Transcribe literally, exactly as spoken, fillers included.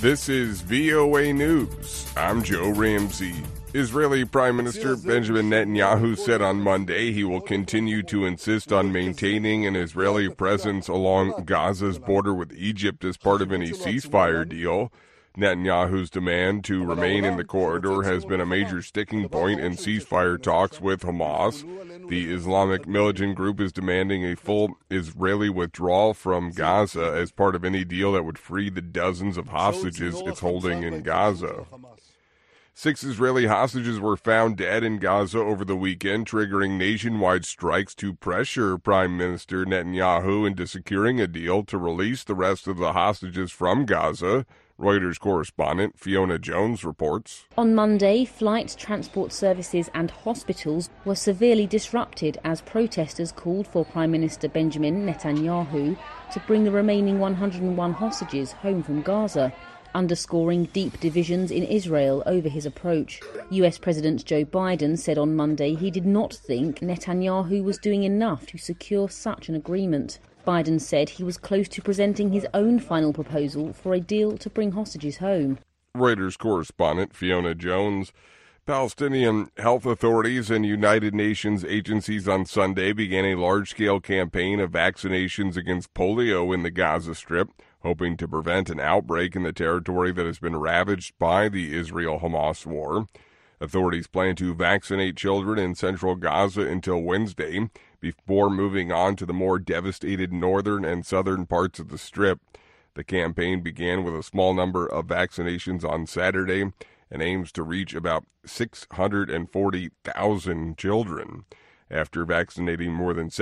This is V O A News. I'm Joe Ramsey. Israeli Prime Minister Benjamin Netanyahu said on Monday he will continue to insist on maintaining an Israeli presence along Gaza's border with Egypt as part of any ceasefire deal. Netanyahu's demand to remain in the corridor has been a major sticking point in ceasefire talks with Hamas. The Islamic militant group is demanding a full Israeli withdrawal from Gaza as part of any deal that would free the dozens of hostages it's holding in Gaza. Six Israeli hostages were found dead in Gaza over the weekend, triggering nationwide strikes to pressure Prime Minister Netanyahu into securing a deal to release the rest of the hostages from Gaza. Reuters correspondent Fiona Jones reports. On Monday, flights, transport services and hospitals were severely disrupted as protesters called for Prime Minister Benjamin Netanyahu to bring the remaining one hundred one hostages home from Gaza, underscoring deep divisions in Israel over his approach. U S President Joe Biden said on Monday he did not think Netanyahu was doing enough to secure such an agreement. Biden said he was close to presenting his own final proposal for a deal to bring hostages home. Reuters correspondent Fiona Jones. Palestinian health authorities and United Nations agencies on Sunday began a large-scale campaign of vaccinations against polio in the Gaza Strip, hoping to prevent an outbreak in the territory that has been ravaged by the Israel-Hamas war. Authorities plan to vaccinate children in central Gaza until Wednesday, before moving on to the more devastated northern and southern parts of the Strip. The campaign began with a small number of vaccinations on Saturday and aims to reach about six hundred forty thousand children. After vaccinating more than